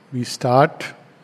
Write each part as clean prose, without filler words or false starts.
we start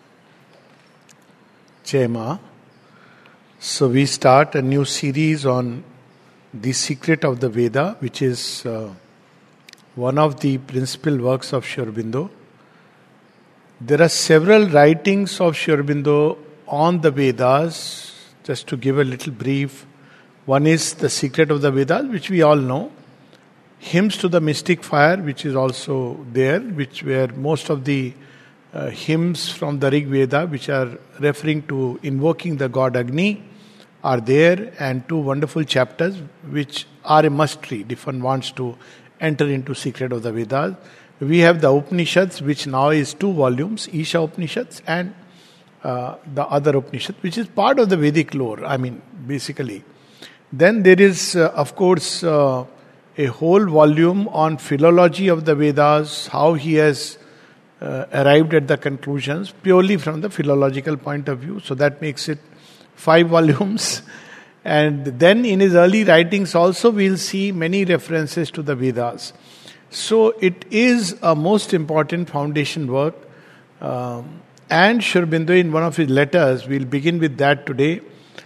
Chema. So we start a new series on the secret of the Veda, which is one of the principal works of Sri Aurobindo. There are several writings of Sri Aurobindo on the Vedas. Just to give a little brief, one is The Secret of the Vedas, which we all know. Hymns to the Mystic Fire, which is also there, which were most of the hymns from the Rig Veda, which are referring to invoking the god Agni, are there, and two wonderful chapters which are a must read if one wants to enter into Secret of the Vedas. We have the Upanishads, which now is 2 volumes, Isha Upanishads and the other Upanishad, which is part of the Vedic lore, basically. Then there is, of course, a whole volume on philology of the Vedas, how he has arrived at the conclusions purely from the philological point of view. So that makes it 5 volumes. And then in his early writings also we'll see many references to the Vedas. So it is a most important foundation work. And Sri Aurobindo, in one of his letters, we'll begin with that today,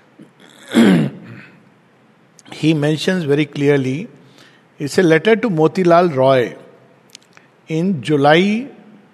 he mentions very clearly, it's a letter to Motilal Roy in July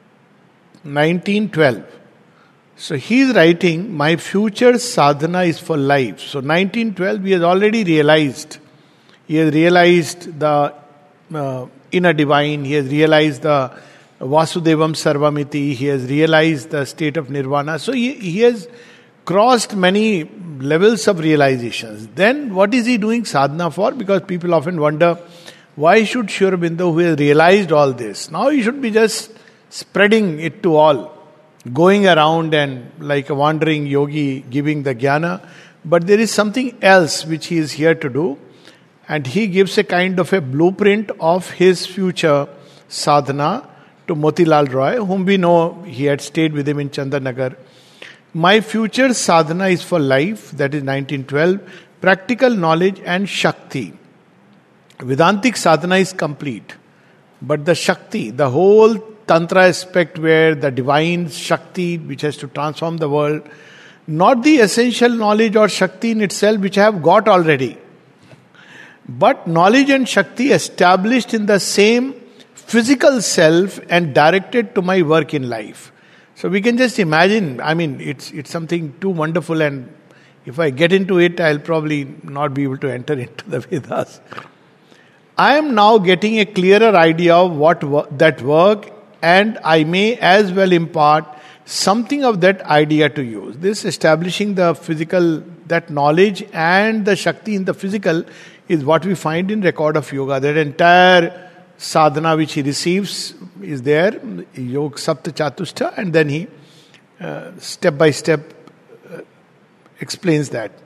1912. So he is writing, my future sadhana is for life. So 1912 he has already realized. He has realized the inner divine. He has realized the Vasudevam Sarvamiti. He has realized the state of nirvana. So he has crossed many levels of realizations. Then what is he doing sadhana for? Because people often wonder, why should Sri Aurobindo, who has realized all this, now he should be just spreading it to all, going around and like a wandering yogi giving the jnana. But there is something else which he is here to do, and he gives a kind of a blueprint of his future sadhana to Motilal Roy, whom we know he had stayed with him in Chandanagar. My future sadhana is for life, that is 1912, practical knowledge and Shakti. Vedantic sadhana is complete, but the Shakti, the whole Tantra aspect where the divine Shakti which has to transform the world, not the essential knowledge or Shakti in itself which I have got already, but knowledge and Shakti established in the same physical self and directed to my work in life. So we can just imagine, it's something too wonderful, and if I get into it, I'll probably not be able to enter into the Vedas. I am now getting a clearer idea of that work, and I may as well impart something of that idea to you. This establishing the physical, that knowledge and the Shakti in the physical is what we find in Record of Yoga. That entire sadhana which he receives is there, Yog Sapta Chatushta, and then he step by step explains that.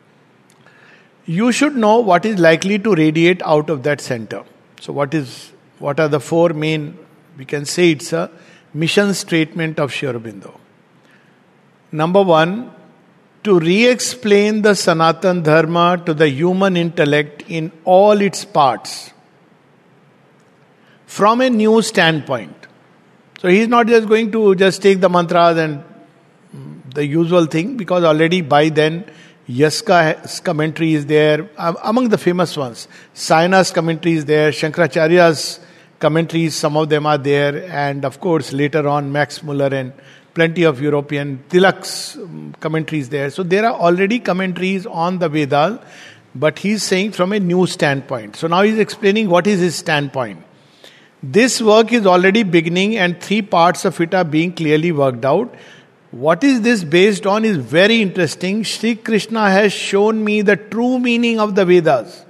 You should know what is likely to radiate out of that center. So what are the 4 main, we can say it's a mission statement of Sri Aurobindo. Number 1, to re-explain the Sanatan Dharma to the human intellect in all its parts from a new standpoint. So he is not just going to just take the mantras and the usual thing, because already by then Yaska's commentary is there, among the famous ones. Sayana's commentary is there, Shankaracharya's commentaries, some of them are there, and of course later on Max Muller and plenty of European, Tilak's commentaries there. So there are already commentaries on the Vedas, but he's saying from a new standpoint. So now he's explaining what is his standpoint. This work is already beginning and 3 parts of it are being clearly worked out. What is this based on is very interesting. Sri Krishna has shown me the true meaning of the Vedas.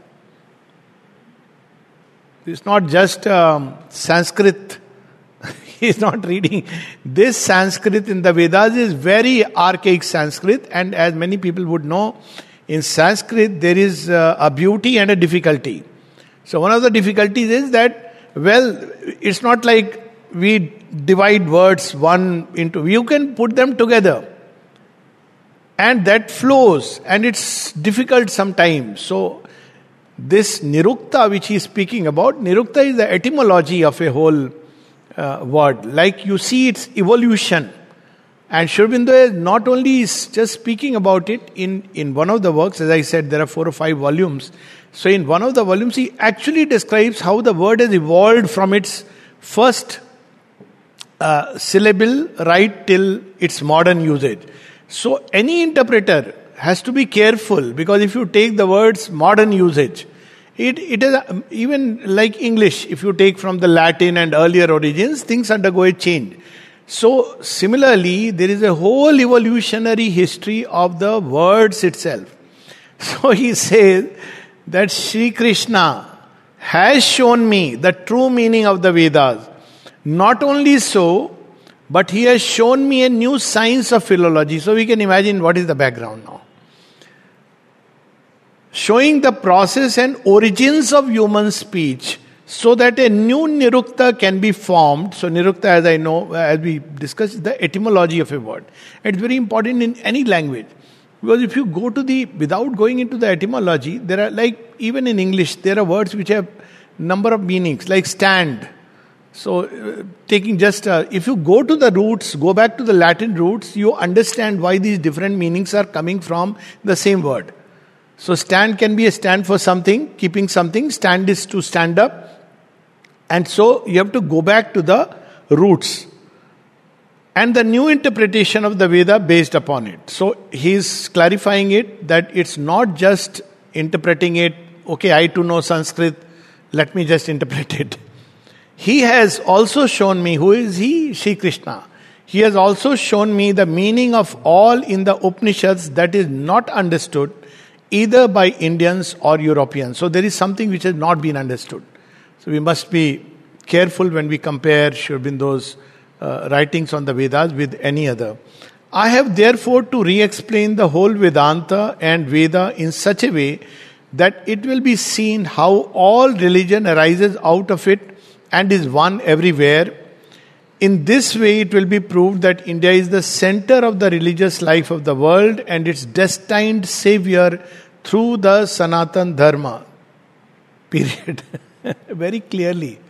It's not just Sanskrit. He is not reading. This Sanskrit in the Vedas is very archaic Sanskrit, and as many people would know, in Sanskrit there is a beauty and a difficulty. So one of the difficulties is that, it's not like we divide words one into, you can put them together and that flows, and it's difficult sometimes. So this Nirukta which he is speaking about, Nirukta is the etymology of a whole word. Like you see its evolution. And Sri Aurobindo is not only is just speaking about it in one of the works, as I said, there are 4 or 5 volumes. So in one of the volumes, he actually describes how the word has evolved from its first syllable right till its modern usage. So any interpreter has to be careful, because if you take the word's modern usage, it is even like English. If you take from the Latin and earlier origins, things undergo a change. So similarly, there is a whole evolutionary history of the words itself. So he says that Sri Krishna has shown me the true meaning of the Vedas. Not only so, but he has shown me a new science of philology. So we can imagine what is the background now. Showing the process and origins of human speech, so that a new Nirukta can be formed. So Nirukta, as I know, as we discussed, is the etymology of a word. It's very important in any language. Because if you go to without going into the etymology, there are, like, even in English, there are words which have number of meanings, like stand. So, taking just, if you go to the roots, go back to the Latin roots, you understand why these different meanings are coming from the same word. So, stand can be a stand for something, keeping something. Stand is to stand up. And so, you have to go back to the roots. And the new interpretation of the Veda based upon it. So, he is clarifying it, that it's not just interpreting it, okay, I too know Sanskrit, let me just interpret it. He has also shown me, who is he? Sri Krishna. He has also shown me the meaning of all in the Upanishads that is not understood either by Indians or Europeans. So there is something which has not been understood. So we must be careful when we compare Sri Aurobindo's writings on the Vedas with any other. I have therefore to re-explain the whole Vedanta and Veda in such a way that it will be seen how all religion arises out of it and is one everywhere. In this way, it will be proved that India is the center of the religious life of the world and its destined savior through the Sanatan Dharma. Period. Very clearly.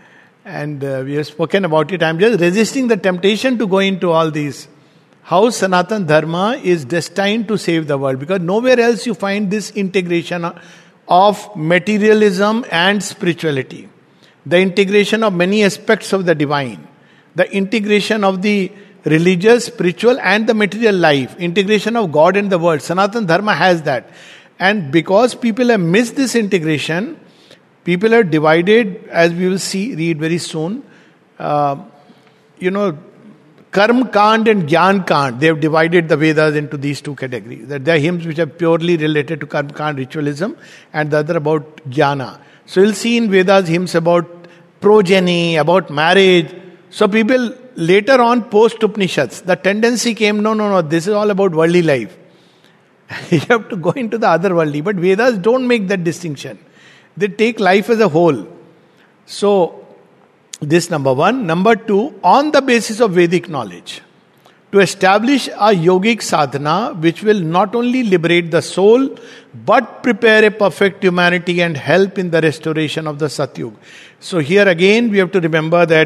And we have spoken about it. I am just resisting the temptation to go into all these. How Sanatan Dharma is destined to save the world. Because nowhere else you find this integration of materialism and spirituality. The integration of many aspects of the divine. The integration of the religious, spiritual and the material life. Integration of God and the world. Sanatan Dharma has that. And because people have missed this integration, people are divided, as we will read very soon. Karm Kand and Gyan Kand. They have divided the Vedas into these two categories. That there are hymns which are purely related to Karm Kand ritualism and the other about Jnana. So you'll see in Vedas hymns about progeny, about marriage. So people later on post Upanishads, the tendency came, no, this is all about worldly life. You have to go into the other worldly. But Vedas don't make that distinction. They take life as a whole. So, this number one. Number two, on the basis of Vedic knowledge, to establish a yogic sadhana which will not only liberate the soul, but prepare a perfect humanity and help in the restoration of the Satyug. So here again, we have to remember that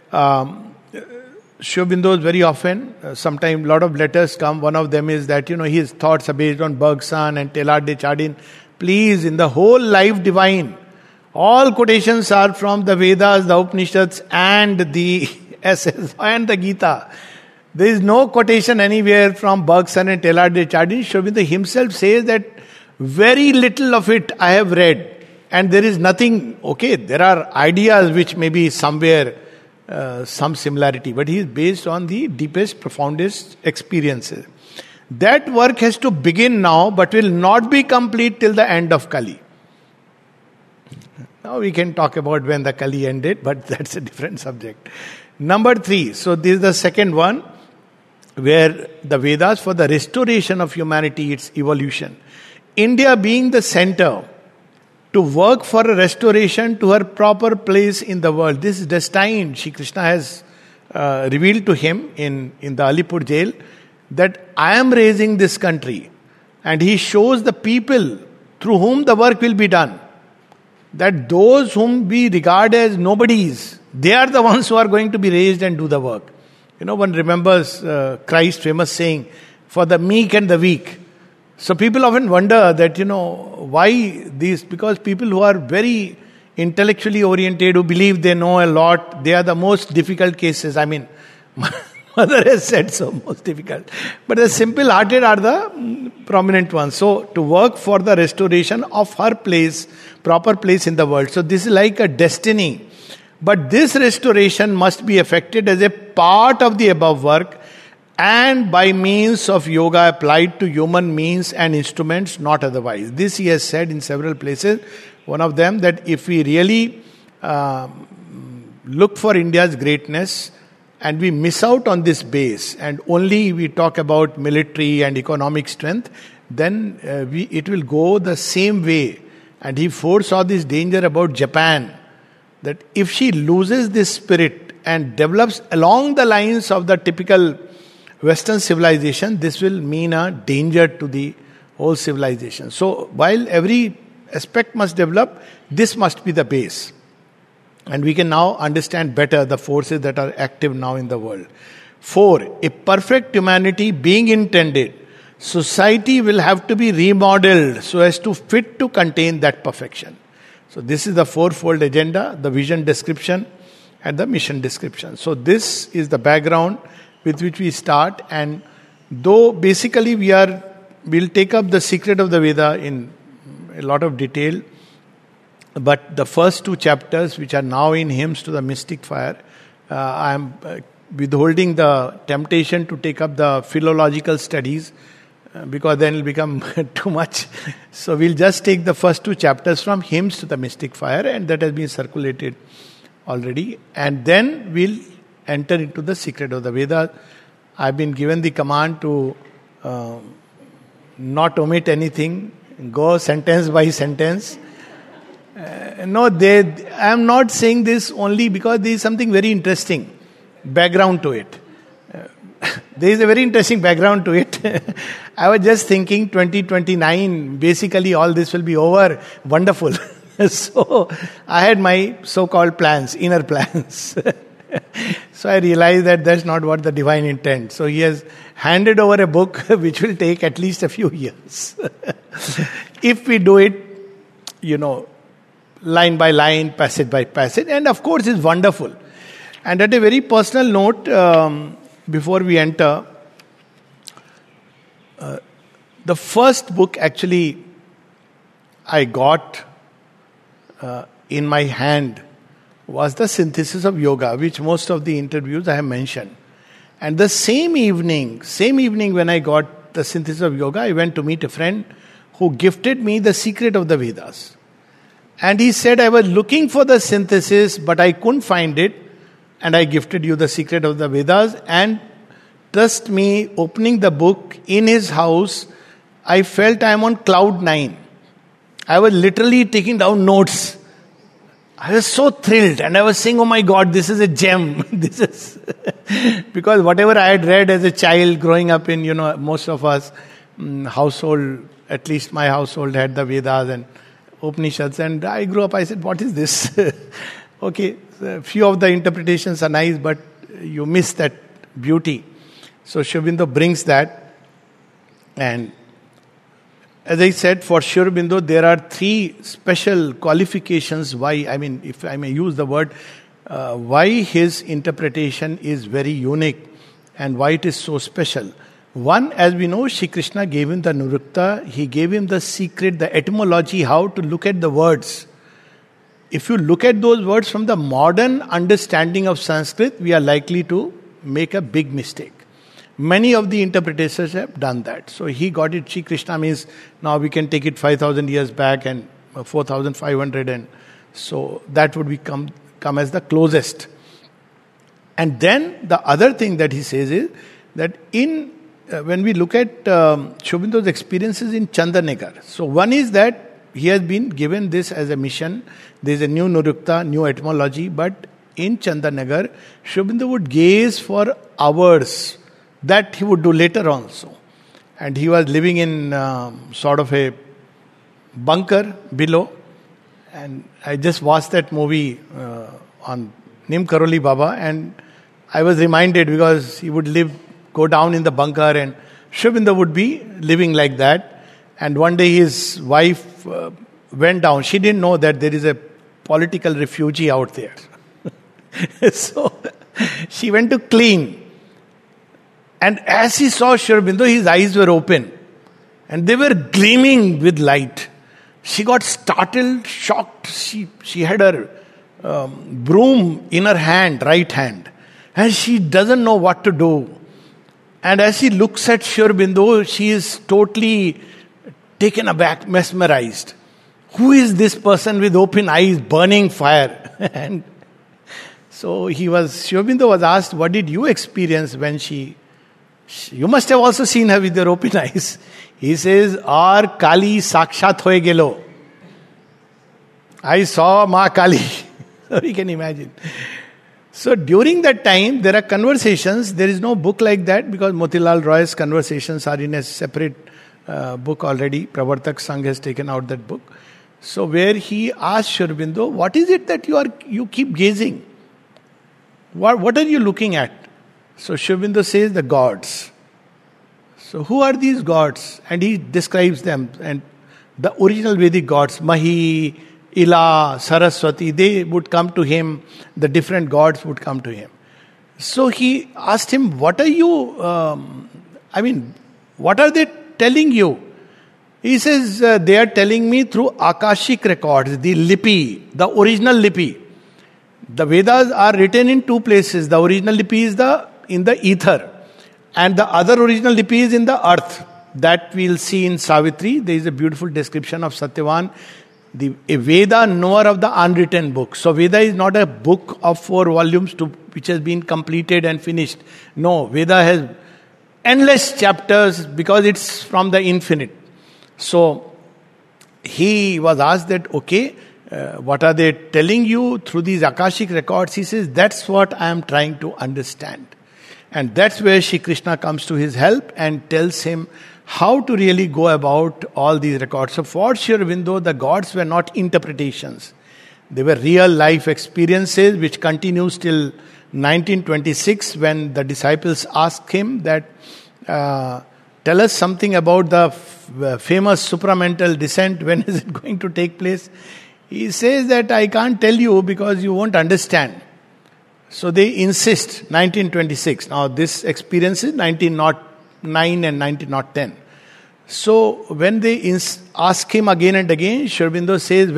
Sri Aurobindo is very often, sometimes a lot of letters come. One of them is that, his thoughts are based on Bergson and Teilhard de Chardin. Please, in the whole life divine, all quotations are from the Vedas, the Upanishads and the Essays and the Gita. There is no quotation anywhere from Bergson and Teilhard de Chardin. Sri Aurobindo himself says that very little of it I have read. And there is nothing, okay, there are ideas which may be somewhere some similarity. But he is based on the deepest, profoundest experiences. That work has to begin now, but will not be complete till the end of Kali. Now we can talk about when the Kali ended, but that's a different subject. Number 3. So this is the second one, where the Vedas for the restoration of humanity, its evolution. India being the center to work for a restoration to her proper place in the world. This is destined. Shri Krishna has revealed to him in the Alipur jail that I am raising this country, and he shows the people through whom the work will be done, that those whom we regard as nobodies, They are the ones who are going to be raised and do the work. One remembers Christ's famous saying, for the meek and the weak. So people often wonder that, why these, because people who are very intellectually oriented, who believe they know a lot, they are the most difficult cases. I mean, mother has said so, most difficult. But the simple-hearted are the prominent ones. So to work for the restoration of her place, proper place in the world. So this is like a destiny. But this restoration must be effected as a part of the above work, and by means of yoga applied to human means and instruments, not otherwise. This he has said in several places. One of them, that if we really look for India's greatness and we miss out on this base and only we talk about military and economic strength, then it will go the same way. And he foresaw this danger about Japan, that if she loses this spirit and develops along the lines of the typical Western civilization, this will mean a danger to the whole civilization. So while every aspect must develop, this must be the base. And we can now understand better the forces that are active now in the world. 4. A perfect humanity being intended, society will have to be remodeled so as to fit to contain that perfection. So this is the fourfold agenda, the vision description and the mission description. So this is the background with which we start, and though basically we'll take up the secret of the Veda in a lot of detail, but the first 2 chapters, which are now in Hymns to the Mystic Fire, I am withholding the temptation to take up the philological studies, because then it will become too much. So we'll just take the first 2 chapters from Hymns to the Mystic Fire, and that has been circulated already, and then we'll enter into the secret of the Veda. I've been given the command to not omit anything, go sentence by sentence. I am not saying this only because there is something very interesting background to it. There is a very interesting background to it. I was just thinking 2029, basically all this will be over. Wonderful. So I had my so-called plans, inner plans. So I realized that that's not what the divine intends. So he has handed over a book which will take at least a few years. If we do it, line by line, passage by passage. And of course it's wonderful. And at a very personal note, before we enter, the first book actually I got in my hand was the Synthesis of Yoga, which most of the interviews I have mentioned. And the same evening when I got the Synthesis of Yoga, I went to meet a friend who gifted me the Secret of the Vedas. And he said, I was looking for the synthesis, but I couldn't find it. And I gifted you the Secret of the Vedas. And trust me, opening the book in his house, I felt I am on cloud 9. I was literally taking down notes. I was so thrilled, and I was saying, oh my God, this is a gem. This is because whatever I had read as a child growing up in, most of us household, at least my household had the Vedas and Upanishads, and I grew up, I said, what is this? Okay, a few of the interpretations are nice, but you miss that beauty. So Sri Aurobindo brings that, and as I said, for Sri Aurobindo, there are 3 special qualifications why, if I may use the word, why his interpretation is very unique and why it is so special. One, as we know, Shri Krishna gave him the Nirukta, he gave him the secret, the etymology, how to look at the words. If you look at those words from the modern understanding of Sanskrit, we are likely to make a big mistake. Many of the interpreters have done that. So he got it. Shri Krishna means now we can take it 5,000 years back and 4,500, and so that would come as the closest. And then the other thing that he says is that when we look at Sri Aurobindo's experiences in Chandanagar, so one is that he has been given this as a mission. There is a new Nirukta, new etymology, but in Chandanagar, Sri Aurobindo would gaze for hours. That he would do later also. And he was living in sort of a bunker below. And I just watched that movie on Nim Karoli Baba. And I was reminded because he would go down in the bunker, and Sri Aurobindo would be living like that. And one day his wife went down. She didn't know that there is a political refugee out there. So she went to clean. And as he saw Sri Aurobindo, his eyes were open. And they were gleaming with light. She got startled, shocked. She had her broom in her hand, right hand. And she doesn't know what to do. And as she looks at Sri Aurobindo, she is totally taken aback, mesmerized. Who is this person with open eyes, burning fire? And so Sri Aurobindo was asked, what did you experience when you must have also seen her with your open eyes. He says, Aar Kali Sakshat hoye gelo. I saw Ma Kali. So you can imagine. So during that time, there are conversations. There is no book like that because Motilal Roy's conversations are in a separate book already. Pravartak Sangh has taken out that book. So where he asked Sri Aurobindo, what is it that you keep gazing? What are you looking at? So Sri Aurobindo says, the gods. So who are these gods? And he describes them. And the original Vedic gods, Mahi, Ila, Saraswati, they would come to him. The different gods would come to him. So he asked him, what are you, what are they telling you? He says, they are telling me through Akashic records, the Lipi, the original Lipi. The Vedas are written in two places. The original Lipi is in the ether. And the other original Lipi is in the earth. That we'll see in Savitri. There is a beautiful description of Satyavan, a Veda knower of the unwritten book. So Veda is not a book of 4 volumes which has been completed and finished. No, Veda has endless chapters because it's from the infinite. So he was asked that, what are they telling you through these Akashic records? He says, that's what I am trying to understand. And that's where Shri Krishna comes to his help and tells him how to really go about all these records. So for Sri Aurobindo, the gods were not interpretations. They were real life experiences which continues till 1926 when the disciples asked him that, tell us something about the famous supramental descent. When is it going to take place? He says that I can't tell you because you won't understand. So they insist, 1926. Now this experience is 1909 and 1910. So when they ask him again and again, Sri Aurobindo says,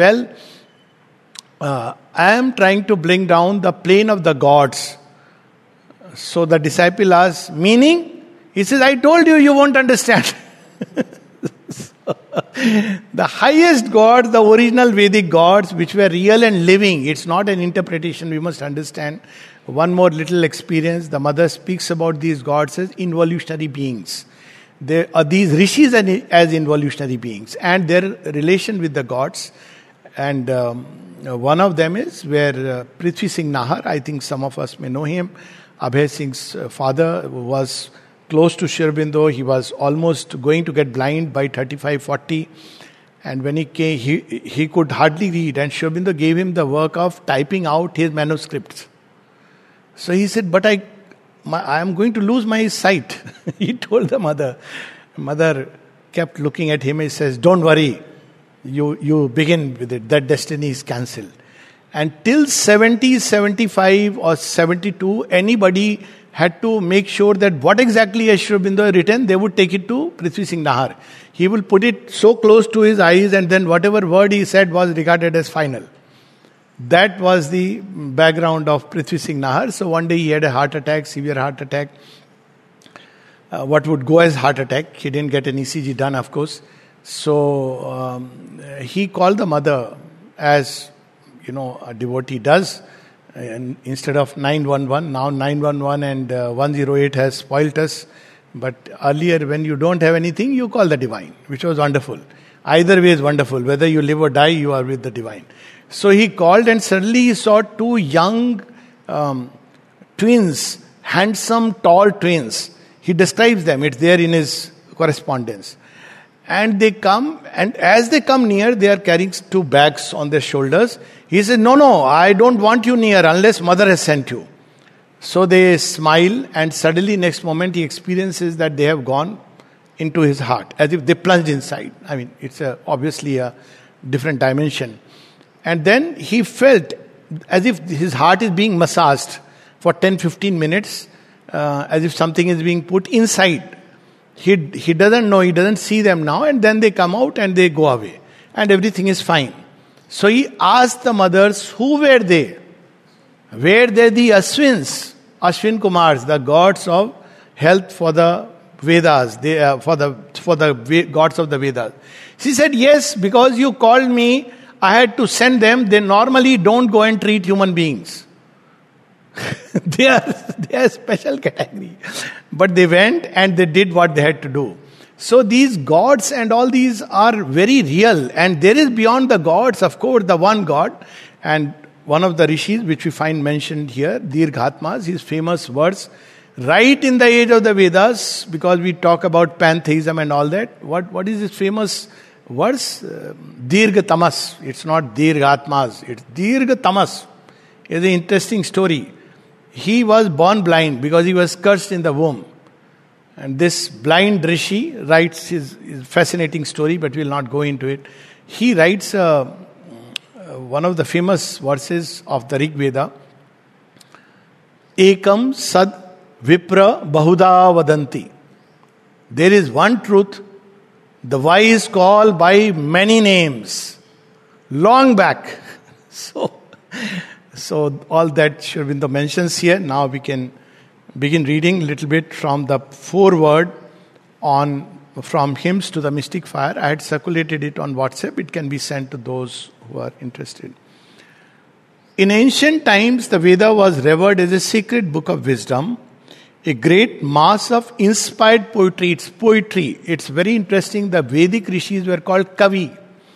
I am trying to bring down the plane of the gods. So the disciple asks, meaning? He says, I told you, you won't understand. The highest gods, the original Vedic gods, which were real and living, it's not an interpretation, we must understand. One more little experience, the mother speaks about these gods as involutionary beings. There are these rishis as involutionary beings and their relation with the gods. And one of them is where Prithvi Singh Nahar, I think some of us may know him, Abhay Singh's father was close to Sri Aurobindo. He was almost going to get blind by 35-40. And when he came, he could hardly read. And Sri Aurobindo gave him the work of typing out his manuscripts. So he said, but I am going to lose my sight. He told the mother. Mother kept looking at him and says, don't worry. You begin with it. That destiny is cancelled. And till 70, 75 or 72, anybody had to make sure that what exactly has Sri Aurobindo written, they would take it to Prithvi Singh Nahar. He will put it so close to his eyes and then whatever word he said was regarded as final. That was the background of Prithvi Singh Nahar. So one day he had a heart attack, severe heart attack. What would go as heart attack. He didn't get an ECG done, of course. So he called the mother as, a devotee does. And instead of 911, now 911 and 108 has spoilt us. But earlier, when you don't have anything, you call the divine, which was wonderful. Either way is wonderful. Whether you live or die, you are with the divine. So he called and suddenly he saw 2 young twins, handsome, tall twins. He describes them. It's there in his correspondence. And they come, and as they come near, they are carrying 2 bags on their shoulders. He says, no, I don't want you near unless mother has sent you. So they smile, and suddenly next moment he experiences that they have gone into his heart, as if they plunged inside. I mean, it's obviously a different dimension. And then he felt as if his heart is being massaged for 10-15 minutes, as if something is being put inside. He doesn't know, he doesn't see them now, and then they come out and they go away. And everything is fine. So he asked the mothers, who were they? Were they the Ashwins, Ashwin Kumars, the gods of health for the Vedas, for the gods of the Vedas? She said, yes, because you called me, I had to send them. They normally don't go and treat human beings. they are special category. But they went and they did what they had to do. So these gods and all these are very real. And there is beyond the gods, of course, the one God. And one of the rishis, which we find mentioned here, Dirghatmas, his famous words, right in the age of the Vedas, because we talk about pantheism and all that. What is his famous words? Dirghatamas. It's not Dirghatmas, it's Dirghatamas. It's an interesting story. He was born blind because he was cursed in the womb. And this blind rishi writes his fascinating story, but we'll not go into it. He writes one of the famous verses of the Rig Veda. Ekam sad vipra bahuda vadanti. There is one truth, the wise call by many names. Long back. So all that should be in the mentions here. Now we can begin reading a little bit from the foreword from Hymns to the Mystic Fire. I had circulated it on WhatsApp. It can be sent to those who are interested. In ancient times, the Veda was revered as a sacred book of wisdom, a great mass of inspired poetry. It's poetry. It's very interesting. The Vedic rishis were called Kavi.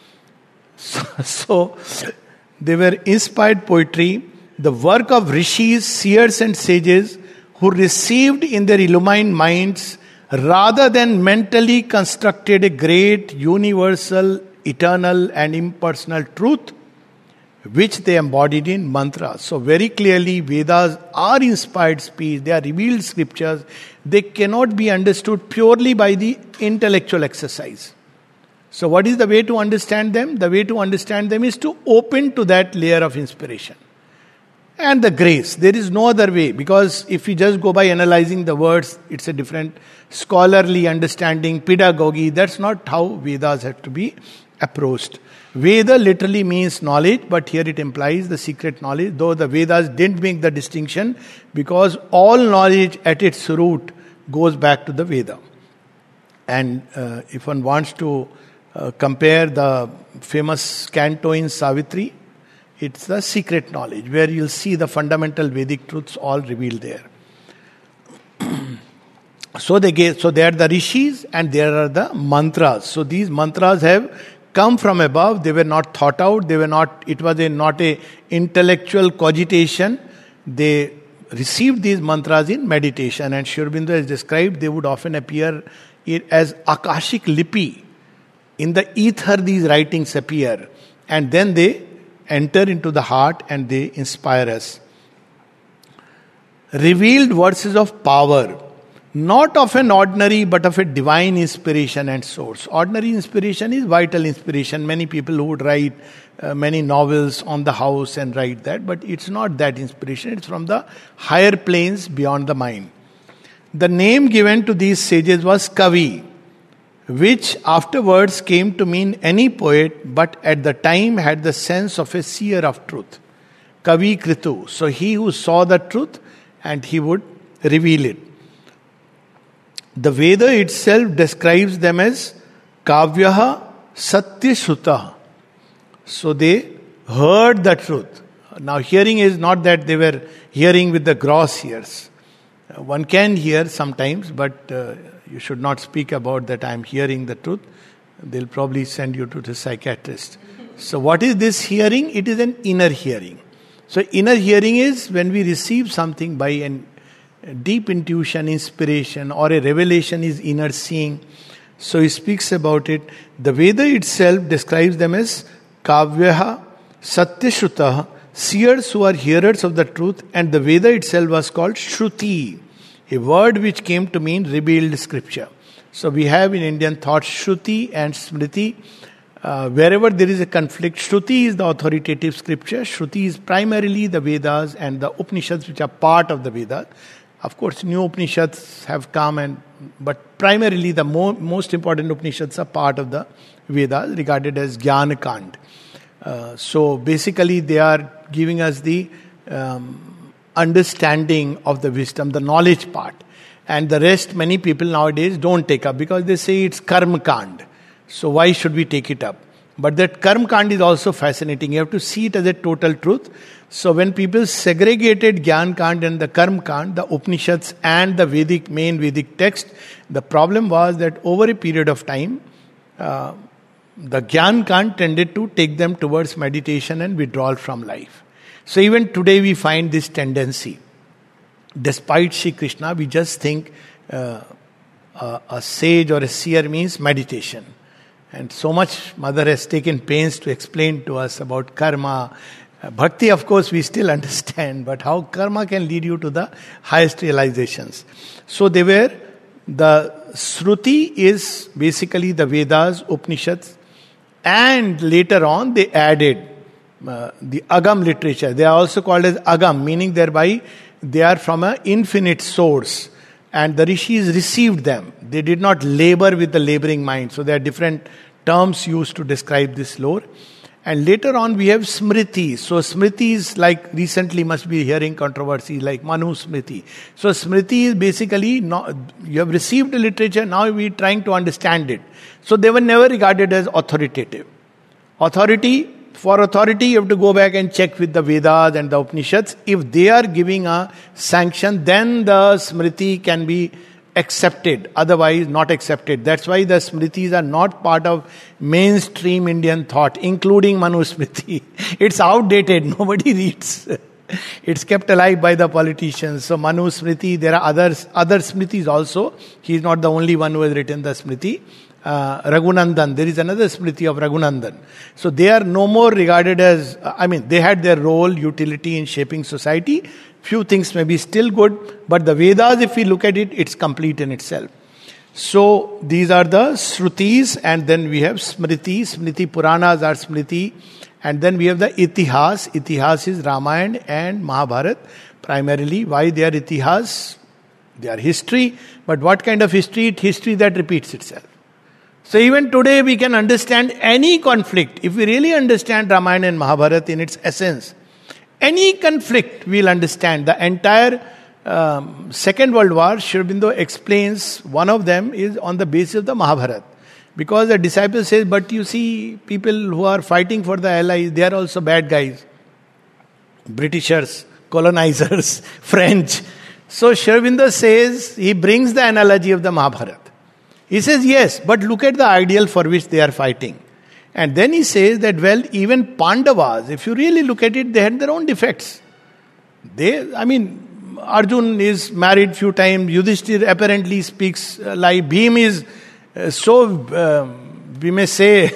So they were inspired poetry, the work of rishis, seers and sages who received in their illumined minds rather than mentally constructed a great, universal, eternal and impersonal truth which they embodied in mantras. So very clearly Vedas are inspired speech, they are revealed scriptures, they cannot be understood purely by the intellectual exercise. So what is the way to understand them? The way to understand them is to open to that layer of inspiration. And the grace. There is no other way. Because if we just go by analyzing the words, it's a different scholarly understanding, pedagogy. That's not how Vedas have to be approached. Veda literally means knowledge, but here it implies the secret knowledge. Though the Vedas didn't make the distinction, because all knowledge at its root goes back to the Veda. And if one wants to compare the famous canto in Savitri, it's the secret knowledge where you'll see the fundamental Vedic truths all revealed there. So they are the rishis and there are the mantras. So these mantras have come from above. They were not thought out. It was not a intellectual cogitation. They received these mantras in meditation. And Sri Aurobindo has described, they would often appear as Akashic Lipi. In the ether these writings appear, and then they enter into the heart and they inspire us. Revealed verses of power, not of an ordinary but of a divine inspiration and source. Ordinary inspiration is vital inspiration. Many people who would write many novels on the house and write that, but it's not that inspiration. It's from the higher planes beyond the mind. The name given to these sages was Kavi, which afterwards came to mean any poet, but at the time had the sense of a seer of truth. Kavi Kritu. So he who saw the truth and he would reveal it. The Veda itself describes them as Kavyaha Satyashuta. So they heard the truth. Now hearing is not that they were hearing with the gross ears. One can hear sometimes, but you should not speak about that I am hearing the truth. They'll probably send you to the psychiatrist. So what is this hearing? It is an inner hearing. So inner hearing is when we receive something by a deep intuition, inspiration, or a revelation is inner seeing. So he speaks about it. The Veda itself describes them as Kavyaha, Satyashrutah, seers who are hearers of the truth, and the Veda itself was called Shruti, a word which came to mean revealed scripture. So we have in Indian thought Shruti and Smriti. Wherever there is a conflict, Shruti is the authoritative scripture. Shruti is primarily the Vedas and the Upanishads, which are part of the Vedas. Of course, new Upanishads have come, but primarily the most important Upanishads are part of the Vedas, regarded as Jnana Kand. So basically, they are giving us the understanding of the wisdom, the knowledge part. And the rest, many people nowadays don't take up because they say it's Karma Kand. So why should we take it up? But that Karma Kand is also fascinating. You have to see it as a total truth. So when people segregated Gyan Kand and the Karma Kand, the Upanishads and the main Vedic text, the problem was that over a period of time, the Gyan Kand tended to take them towards meditation and withdrawal from life. So even today we find this tendency. Despite Shri Krishna, we just think a sage or a seer means meditation. And so much Mother has taken pains to explain to us about karma. Bhakti, of course, we still understand, but how karma can lead you to the highest realizations. So the Shruti is basically the Vedas, Upanishads, and later on they added the Agam literature. They are also called as Agam, meaning thereby they are from an infinite source. And the rishis received them. They did not labor with the laboring mind. So there are different terms used to describe this lore. And later on we have Smriti. So Smriti is like, recently must be hearing controversy like Manu Smriti. So Smriti is basically, you have received the literature, now we are trying to understand it. So they were never regarded as authoritative. For authority, you have to go back and check with the Vedas and the Upanishads. If they are giving a sanction, then the Smriti can be accepted. Otherwise, not accepted. That's why the Smritis are not part of mainstream Indian thought, including Manu Smriti. It's outdated. Nobody reads. It's kept alive by the politicians. So Manu Smriti, there are other Smritis also. He is not the only one who has written the Smriti. Raghunandan. There is another Smriti of Raghunandan. So they are no more regarded as, they had their role, utility in shaping society. Few things may be still good, but the Vedas, if we look at it, it's complete in itself. So these are the Shrutis, and then we have Smriti. Smriti Puranas are Smriti. And then we have the Itihas. Itihas is Ramayana and Mahabharata. Primarily, why they are Itihas? They are history. But what kind of history? History that repeats itself. So even today we can understand any conflict. If we really understand Ramayana and Mahabharata in its essence, any conflict we'll understand. The entire Second World War, Sri Aurobindo explains, one of them is on the basis of the Mahabharata. Because the disciple says, but you see, people who are fighting for the Allies, they are also bad guys. Britishers, colonizers, French. So Sri Aurobindo says, he brings the analogy of the Mahabharata. He says, yes, but look at the ideal for which they are fighting. And then he says that, well, even Pandavas, if you really look at it, they had their own defects. Arjun is married few times. Yudhishthir apparently speaks lie. Bhim is we may say,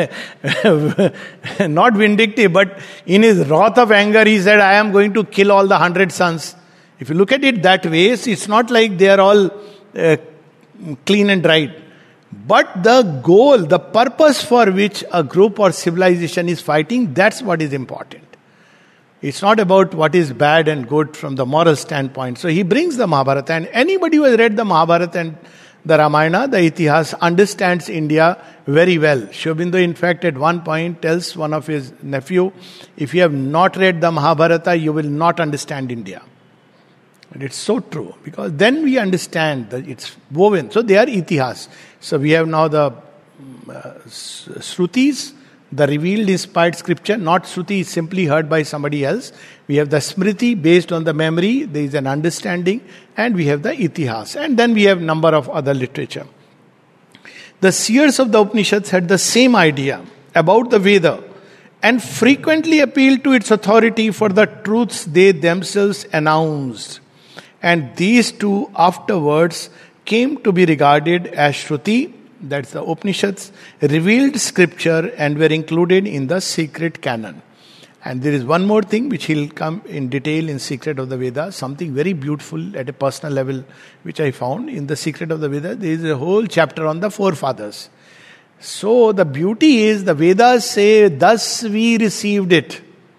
not vindictive, but in his wrath of anger, he said, I am going to kill all the 100 sons. If you look at it that way, it's not like they are all clean and right. But the goal, the purpose for which a group or civilization is fighting, that's what is important. It's not about what is bad and good from the moral standpoint. So he brings the Mahabharata, and anybody who has read the Mahabharata and the Ramayana, the Itihas, understands India very well. Sri Aurobindo, in fact, at one point tells one of his nephew, if you have not read the Mahabharata, you will not understand India. And it's so true, because then we understand that it's woven. So they are Itihas. So we have now the Shrutis, the revealed inspired scripture. Not Shruti is simply heard by somebody else. We have the Smriti based on the memory. There is an understanding. And we have the Itihas. And then we have number of other literature. The seers of the Upanishads had the same idea about the Veda and frequently appealed to its authority for the truths they themselves announced. And these two afterwards came to be regarded as Shruti, that's the Upanishads, revealed scripture and were included in the secret canon. And there is one more thing which he'll come in detail in Secret of the Vedas, something very beautiful at a personal level which I found. In the Secret of the Vedas, there is a whole chapter on the forefathers. So the beauty is the Vedas say, thus we received it.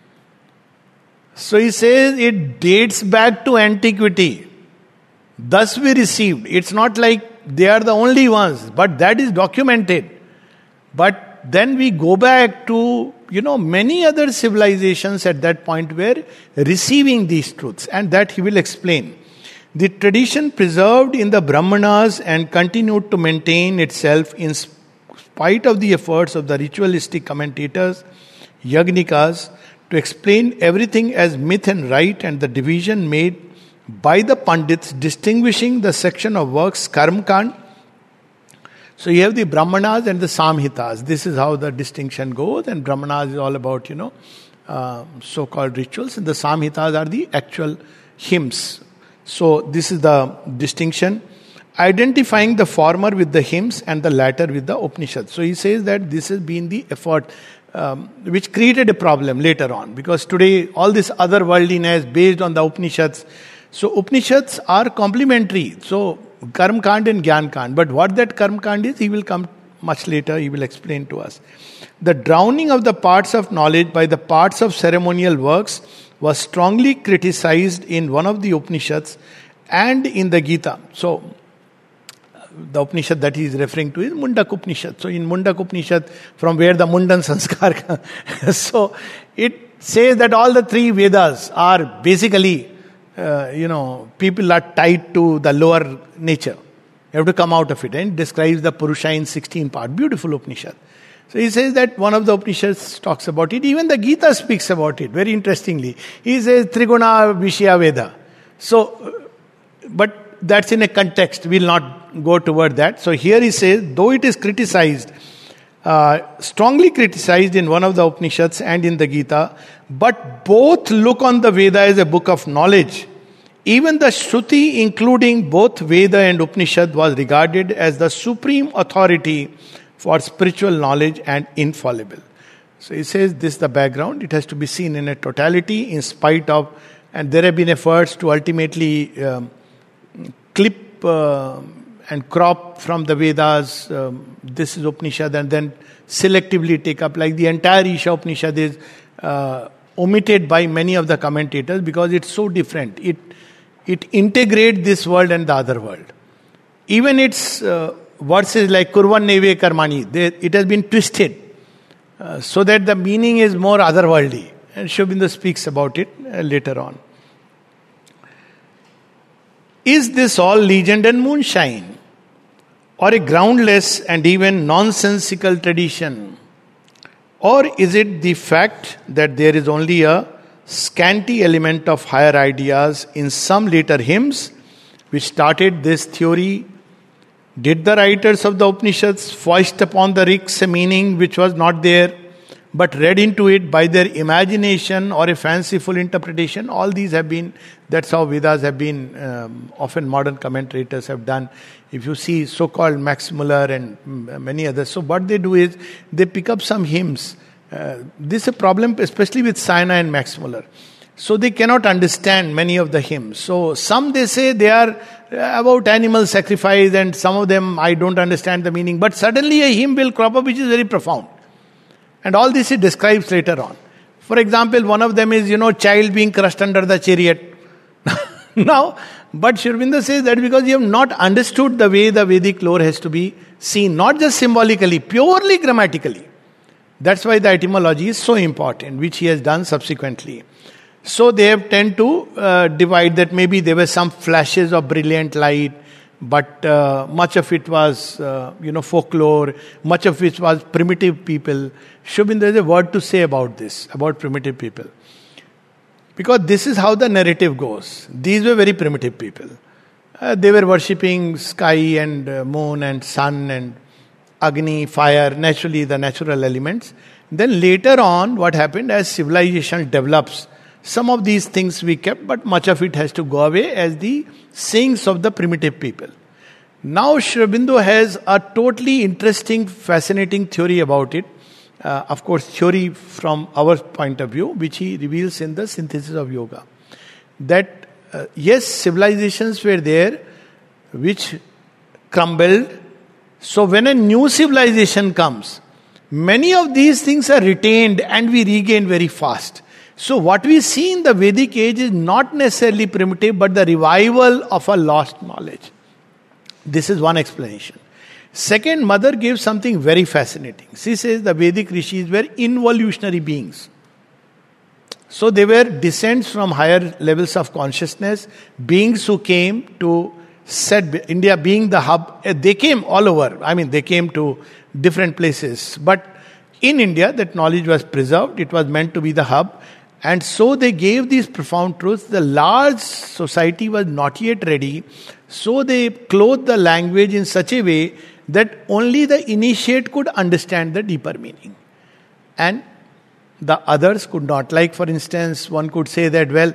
So he says it dates back to antiquity. Thus we received. It's not like they are the only ones, but that is documented. But then we go back to, many other civilizations at that point were receiving these truths, and that he will explain. The tradition preserved in the Brahmanas and continued to maintain itself in spite of the efforts of the ritualistic commentators, Yagnikas, to explain everything as myth and rite, and the division made by the Pandits distinguishing the section of works Karmakand. So you have the Brahmanas and the Samhitas. This is how the distinction goes, and Brahmanas is all about, so-called rituals, and the Samhitas are the actual hymns. So this is the distinction, identifying the former with the hymns and the latter with the Upanishads. So he says that this has been the effort which created a problem later on, because today all this otherworldliness based on the Upanishads. So Upanishads are complementary. So Karma Kand and Gyan Kand. But what that Karma Kand is, he will come much later, he will explain to us. The drowning of the parts of knowledge by the parts of ceremonial works was strongly criticized in one of the Upanishads and in the Gita. So the Upanishad that he is referring to is Mundak Upanishad. So in Mundak Upanishad, from where the Mundan Sanskar comes. So it says that all the three Vedas are basically, people are tied to the lower nature. You have to come out of it. And it describes the Purusha in 16 parts. Beautiful Upanishad. So he says that one of the Upanishads talks about it. Even the Gita speaks about it, very interestingly. He says Triguna Vishya Veda. So, but that's in a context. We'll not go toward that. So here he says, though it is criticized, strongly criticized in one of the Upanishads and in the Gita, but both look on the Veda as a book of knowledge. Even the Shruti, including both Veda and Upanishad, was regarded as the supreme authority for spiritual knowledge and infallible. So he says this is the background. It has to be seen in a totality in spite of, and there have been efforts to ultimately clip and crop from the Vedas, this is Upanishad, and then selectively take up, like the entire Isha Upanishad is omitted by many of the commentators because it's so different. It integrates this world and the other world. Even its verses like Kurvan Neve Karmani, it has been twisted so that the meaning is more otherworldly. And Sri Aurobindo speaks about it later on. Is this all legend and moonshine, or a groundless and even nonsensical tradition? Or is it the fact that there is only a scanty element of higher ideas in some later hymns which started this theory? Did the writers of the Upanishads foist upon the Riks a meaning which was not there, but read into it by their imagination or a fanciful interpretation? All these have been, that's how Vedas have been, often modern commentators have done. If you see so-called Max Muller and many others, so what they do is, they pick up some hymns. This is a problem especially with Sayana and Max Muller. So they cannot understand many of the hymns. So some they say they are about animal sacrifice, and some of them I don't understand the meaning. But suddenly a hymn will crop up which is very profound. And all this he describes later on. For example, one of them is, child being crushed under the chariot. Now, but Sri Aurobindo says that because you have not understood the way the Vedic lore has to be seen, not just symbolically, purely grammatically. That's why the etymology is so important, which he has done subsequently. So they have tend to divide that maybe there were some flashes of brilliant light, but much of it was, folklore, much of it was primitive people. Sri Aurobindo has a word to say about this, about primitive people. Because this is how the narrative goes. These were very primitive people. They were worshipping sky and moon and sun and Agni, fire, naturally the natural elements. Then later on, what happened as civilization develops, some of these things we kept, but much of it has to go away as the sayings of the primitive people. Now Sri Aurobindo has a totally interesting, fascinating theory about it. Of course, theory from our point of view, which he reveals in the Synthesis of Yoga. That yes, civilizations were there which crumbled. So when a new civilization comes, many of these things are retained and we regain very fast. So what we see in the Vedic age is not necessarily primitive, but the revival of a lost knowledge. This is one explanation. Second, Mother gives something very fascinating. She says the Vedic rishis were involutionary beings. So they were descents from higher levels of consciousness, beings who came to set India being the hub. They came all over. I mean, they came to different places. But in India, that knowledge was preserved. It was meant to be the hub. And so they gave these profound truths. The large society was not yet ready. So they clothed the language in such a way that only the initiate could understand the deeper meaning. And the others could not. Like for instance, one could say that, well,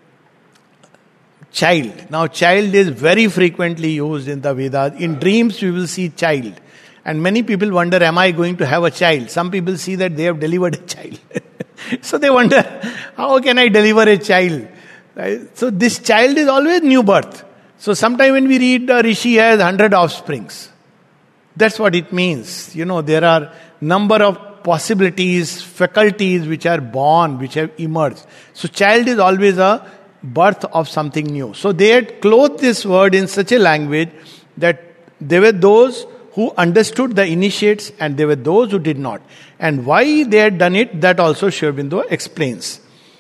child. Now child is very frequently used in the Vedas. In dreams we will see child. And many people wonder, am I going to have a child? Some people see that they have delivered a child. So they wonder, how can I deliver a child? Right? So this child is always new birth. So sometime when we read the Rishi has 100 offsprings. That's what it means. You know, there are number of possibilities, faculties which are born, which have emerged. So child is always a birth of something new. So they had clothed this word in such a language that there were those who understood the initiates and there were those who did not. And why they had done it, that also Sri Aurobindo explains.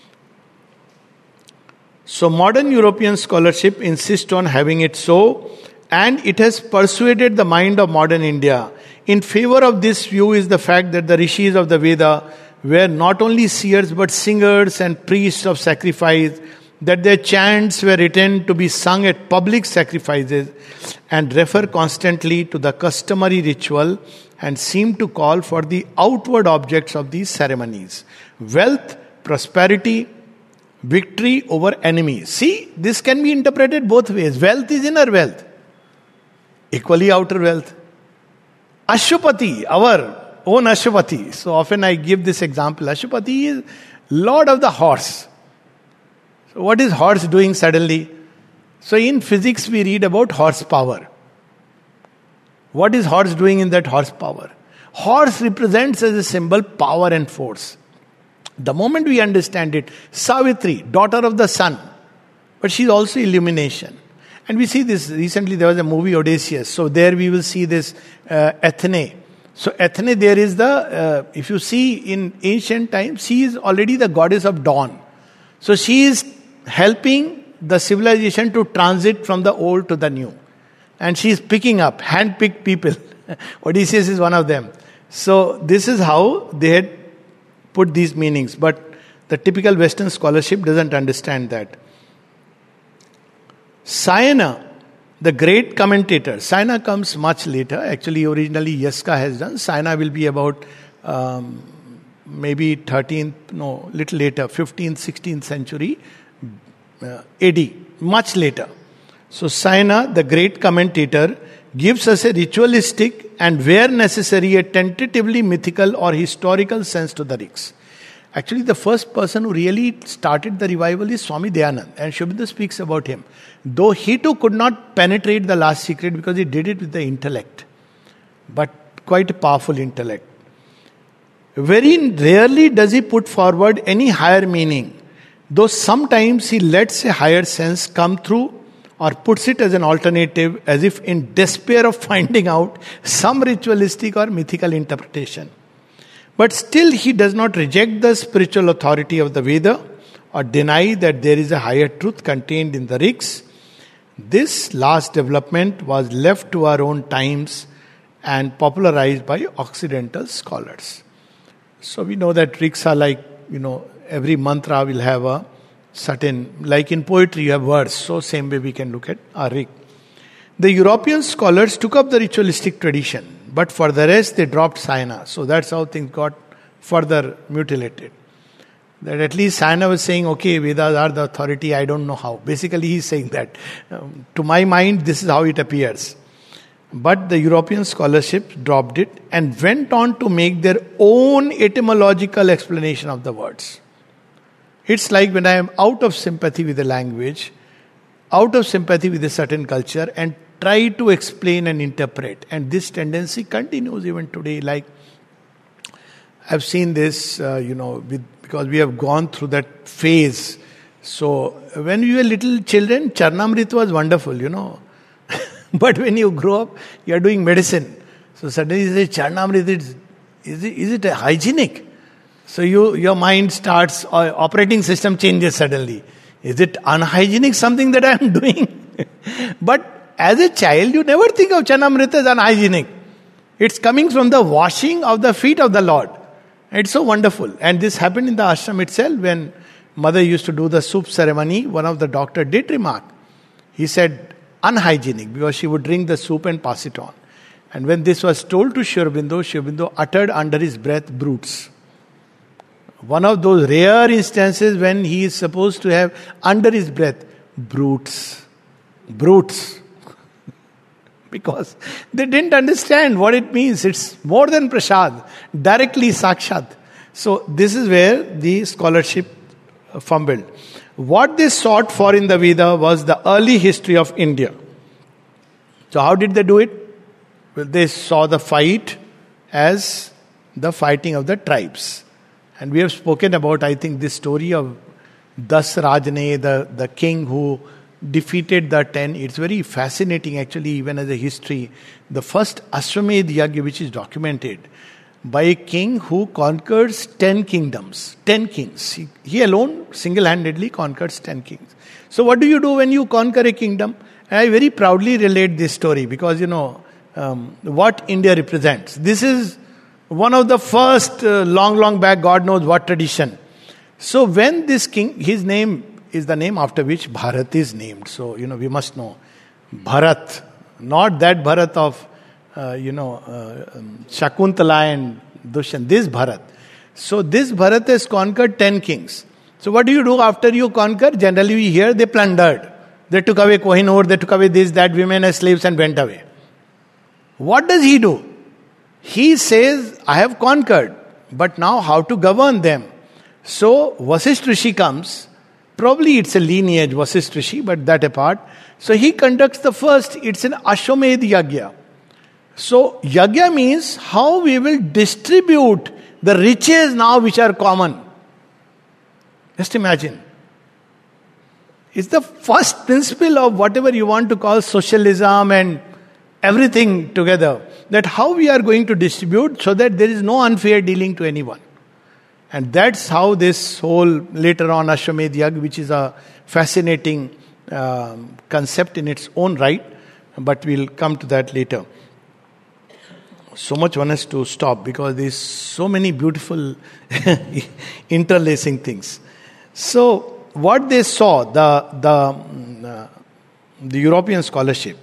So modern European scholarship insists on having it so, and it has persuaded the mind of modern India. In favor of this view is the fact that the rishis of the Veda were not only seers but singers and priests of sacrifice, that their chants were written to be sung at public sacrifices and refer constantly to the customary ritual and seem to call for the outward objects of these ceremonies: wealth, prosperity, victory over enemies. See, this can be interpreted both ways. Wealth is inner wealth, equally outer wealth. Ashwapati, our own Ashwapati. So often I give this example. Ashwapati is lord of the horse. So what is horse doing suddenly? So in physics we read about horsepower. What is horse doing in that horsepower? Horse represents as a symbol power and force. The moment we understand it, Savitri, daughter of the sun, but she is also illumination. And we see this, recently there was a movie Odysseus, so there we will see this Athene. So Athene, there is the, if you see in ancient times, she is already the goddess of dawn. So she is helping the civilization to transit from the old to the new. And she is picking up, hand-picked people. Odysseus is one of them. So this is how they had put these meanings. But the typical Western scholarship doesn't understand that. Sayana, the great commentator. Sayana comes much later. Actually, originally Yaska has done. Sayana will be about maybe 13th, no, little later, 15th, 16th century AD, much later. So Sayana, the great commentator, gives us a ritualistic and where necessary a tentatively mythical or historical sense to the rigs. Actually, the first person who really started the revival is Swami Dayanand, and Sri Aurobindo speaks about him. Though he too could not penetrate the last secret because he did it with the intellect, but quite a powerful intellect. Very rarely does he put forward any higher meaning, though sometimes he lets a higher sense come through or puts it as an alternative, as if in despair of finding out some ritualistic or mythical interpretation. But still he does not reject the spiritual authority of the Veda or deny that there is a higher truth contained in the rigs. This last development was left to our own times and popularized by Occidental scholars. So we know that rigs are like, every mantra will have a certain, like in poetry you have verse, so same way we can look at our rig. The European scholars took up the ritualistic tradition, but for the rest they dropped Sayana. So that's how things got further mutilated. That at least Sayana was saying, okay, Vedas are the authority, I don't know how. Basically he's saying that. To my mind, this is how it appears. But the European scholarship dropped it and went on to make their own etymological explanation of the words. It's like when I am out of sympathy with the language, out of sympathy with a certain culture, and try to explain and interpret. And this tendency continues even today. Like, I've seen this, because we have gone through that phase. So, when we were little children, Charnamrit was wonderful, But when you grow up, you are doing medicine. So suddenly you say, Charnamrit, is it a hygienic? So your mind starts, operating system changes suddenly. Is it unhygienic, something that I am doing? But as a child, you never think of Charnamrit as unhygienic. It's coming from the washing of the feet of the Lord. It's so wonderful. And this happened in the ashram itself when mother used to do the soup ceremony. One of the doctor did remark. He said, unhygienic, because she would drink the soup and pass it on. And when this was told to Sri Aurobindo uttered under his breath, brutes. One of those rare instances when he is supposed to have under his breath, brutes. Brutes. Because they didn't understand what it means. It's more than prasad, directly sakshat. So this is where the scholarship fumbled. What they sought for in the Veda was the early history of India. So how did they do it? Well, they saw the fight as the fighting of the tribes. And we have spoken about, I think, this story of Das Rajne, the king who defeated the 10. It's very fascinating actually, even as a history. The first Ashwamedh Yagya, which is documented, by a king who conquers 10 kingdoms, 10 kings. He alone single-handedly conquers 10 kings. So what do you do when you conquer a kingdom? And I very proudly relate this story because, what India represents. This is one of the first, long back, God knows what tradition. So when this king, his name is the name after which Bharat is named. So, we must know. Bharat, not that Bharat of Shakuntala and Dushyant, this Bharat. So this Bharat has conquered 10 kings. So what do you do after you conquer? Generally we hear they plundered. They took away Kohinoor, they took away this, that, women as slaves and went away. What does he do? He says, I have conquered, but now how to govern them? So Vasisht Rishi comes. Probably it's a lineage, Vasisht Rishi, but that apart. So he conducts the first, it's an Ashwamedh Yagya. So, yagya means how we will distribute the riches now which are common. Just imagine. It's the first principle of whatever you want to call socialism and everything together. That how we are going to distribute so that there is no unfair dealing to anyone. And that's how this whole, later on, Ashwamedh Yagya, which is a fascinating concept in its own right. But we'll come to that later. So much one has to stop because there's so many beautiful interlacing things. So what they saw, the European scholarship,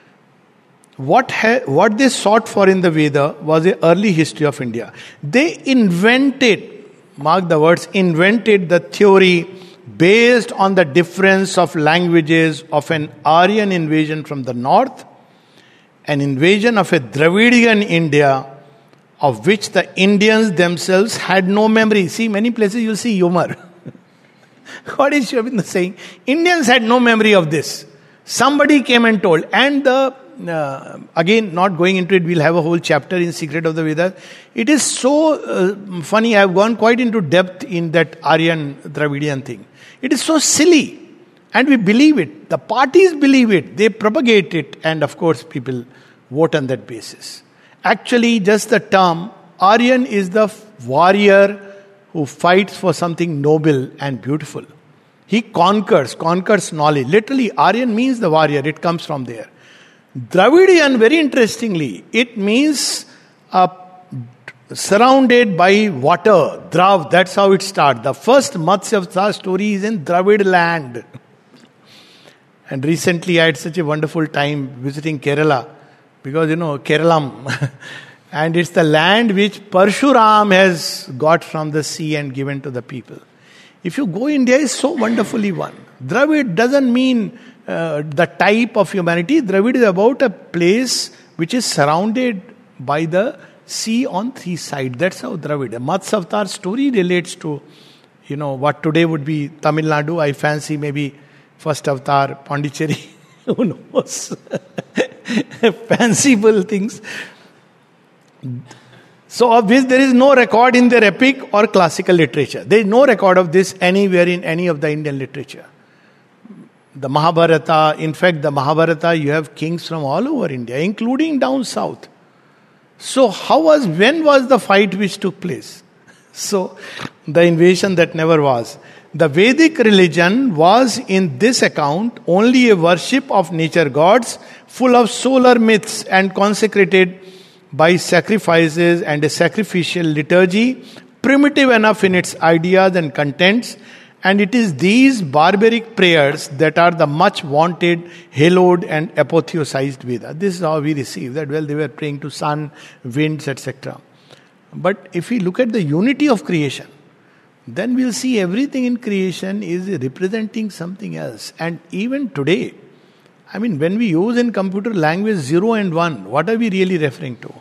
what they sought for in the Veda was an early history of India. They invented, mark the words, invented the theory based on the difference of languages of an Aryan invasion from the north, an invasion of a Dravidian India, of which the Indians themselves had no memory. See, many places you see humor. What is Sri Aurobindo saying? Indians had no memory of this. Somebody came and told. And again, not going into it, we'll have a whole chapter in Secret of the Vedas. It is so funny. I have gone quite into depth in that Aryan Dravidian thing. It is so silly. And we believe it. The parties believe it. They propagate it. And of course, people vote on that basis. Actually, just the term, Aryan is the warrior who fights for something noble and beautiful. He conquers knowledge. Literally, Aryan means the warrior. It comes from there. Dravidian, very interestingly, it means surrounded by water. Drav, that's how it starts. The first Matsya story is in Dravid land. And recently I had such a wonderful time visiting Kerala. Because, Keralam. And it's the land which Parshuram has got from the sea and given to the people. If you go, India is so wonderfully one. Dravid doesn't mean the type of humanity. Dravid is about a place which is surrounded by the sea on three sides. That's how Dravida. Matsya Avatar story relates to, what today would be Tamil Nadu. I fancy maybe first Avatar, Pondicherry. Who knows? Fanciful things. So of this there is no record in their epic or classical literature. There is no record of this anywhere in any of the Indian literature. The Mahabharata, in fact the Mahabharata, you have kings from all over India, including down south. So when was the fight which took place? So the invasion that never was. The Vedic religion was in this account only a worship of nature gods, full of solar myths and consecrated by sacrifices and a sacrificial liturgy, primitive enough in its ideas and contents. And it is these barbaric prayers that are the much wanted, hallowed and apotheosized Veda. This is how we receive that. Well, they were praying to sun, winds, etc. But if we look at the unity of creation, then we'll see everything in creation is representing something else. And even today, when we use in computer language 0 and 1, what are we really referring to?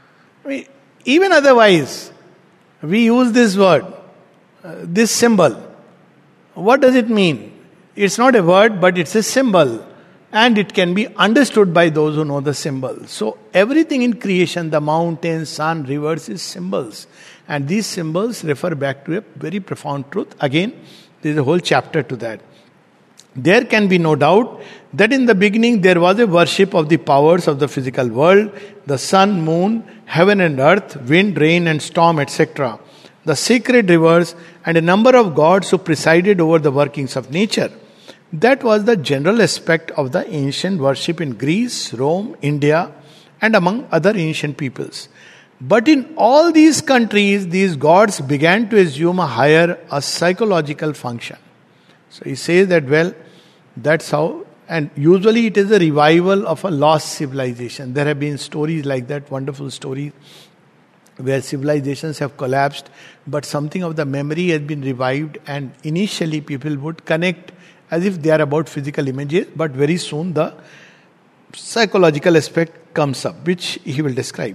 Even otherwise, we use this word, this symbol. What does it mean? It's not a word, but it's a symbol. And it can be understood by those who know the symbol. So everything in creation, the mountains, sun, rivers, is symbols. And these symbols refer back to a very profound truth. Again, there is a whole chapter to that. There can be no doubt that in the beginning there was a worship of the powers of the physical world, the sun, moon, heaven and earth, wind, rain and storm, etc., the sacred rivers, and a number of gods who presided over the workings of nature. That was the general aspect of the ancient worship in Greece, Rome, India, and among other ancient peoples. But in all these countries, these gods began to assume a psychological function. So he says that, that's how, and usually it is a revival of a lost civilization. There have been stories like that, wonderful stories, where civilizations have collapsed, but something of the memory has been revived, and initially people would connect as if they are about physical images, but very soon the psychological aspect comes up, which he will describe.